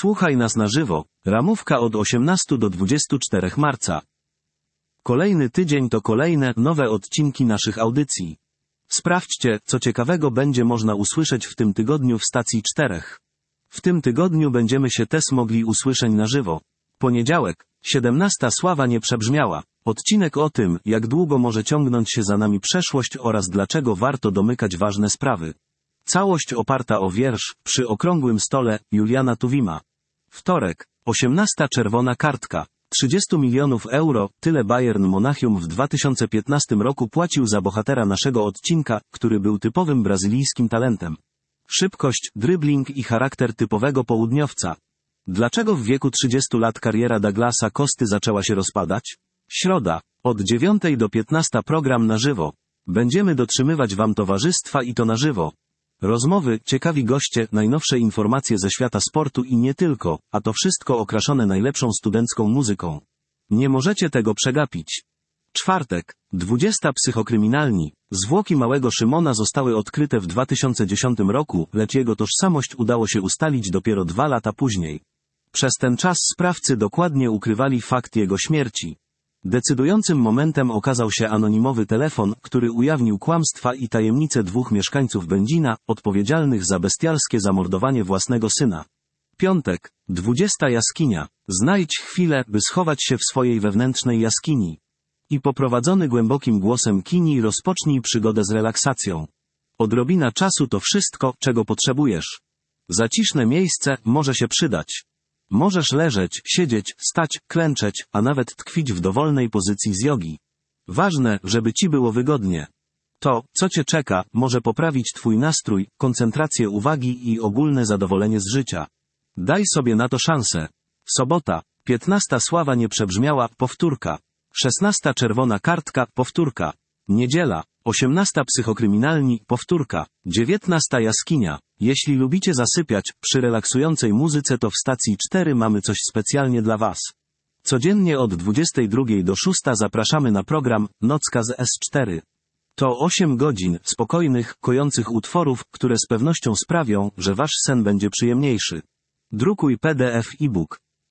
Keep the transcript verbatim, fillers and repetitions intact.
Słuchaj nas na żywo. Ramówka od osiemnastego do dwudziestego czwartego marca. Kolejny tydzień to kolejne, nowe odcinki naszych audycji. Sprawdźcie, co ciekawego będzie można usłyszeć w tym tygodniu w stacji czterech. W tym tygodniu będziemy się też mogli usłyszeć na żywo. Poniedziałek, siedemnasta Sława nie przebrzmiała. Odcinek o tym, jak długo może ciągnąć się za nami przeszłość oraz dlaczego warto domykać ważne sprawy. Całość oparta o wiersz, przy okrągłym stole, Juliana Tuwima. Wtorek, osiemnasta Czerwona kartka. trzydzieści milionów euro, tyle Bayern Monachium w dwa tysiące piętnastym roku płacił za bohatera naszego odcinka, który był typowym brazylijskim talentem. Szybkość, dribbling i charakter typowego południowca. Dlaczego w wieku trzydziestu lat kariera Douglasa Costy zaczęła się rozpadać? Środa, od dziewiątej do piętnastej program na żywo. Będziemy dotrzymywać Wam towarzystwa i to na żywo. Rozmowy, ciekawi goście, najnowsze informacje ze świata sportu i nie tylko, a to wszystko okraszone najlepszą studencką muzyką. Nie możecie tego przegapić. Czwartek, dwudziesta Psychokryminalni. Zwłoki małego Szymona zostały odkryte w dwa tysiące dziesiątym roku, lecz jego tożsamość udało się ustalić dopiero dwa lata później. Przez ten czas sprawcy dokładnie ukrywali fakt jego śmierci. Decydującym momentem okazał się anonimowy telefon, który ujawnił kłamstwa i tajemnice dwóch mieszkańców Będzina, odpowiedzialnych za bestialskie zamordowanie własnego syna. Piątek, dwudziesta Jaskinia. Znajdź chwilę, by schować się w swojej wewnętrznej jaskini. I poprowadzony głębokim głosem Kini rozpocznij przygodę z relaksacją. Odrobina czasu to wszystko, czego potrzebujesz. Zaciszne miejsce może się przydać. Możesz leżeć, siedzieć, stać, klęczeć, a nawet tkwić w dowolnej pozycji z jogi. Ważne, żeby Ci było wygodnie. To, co Cię czeka, może poprawić Twój nastrój, koncentrację uwagi i ogólne zadowolenie z życia. Daj sobie na to szansę. Sobota, piętnasta Sława nie przebrzmiała, powtórka. szesnasta Czerwona kartka, powtórka. Niedziela, osiemnasta Psychokryminalni, powtórka. dziewiętnasta Jaskinia. Jeśli lubicie zasypiać, przy relaksującej muzyce to w stacji cztery mamy coś specjalnie dla Was. Codziennie od dwudziestej drugiej do szóstej zapraszamy na program Nocka z S cztery. To osiem godzin spokojnych, kojących utworów, które z pewnością sprawią, że Wasz sen będzie przyjemniejszy. Drukuj P D F e-book.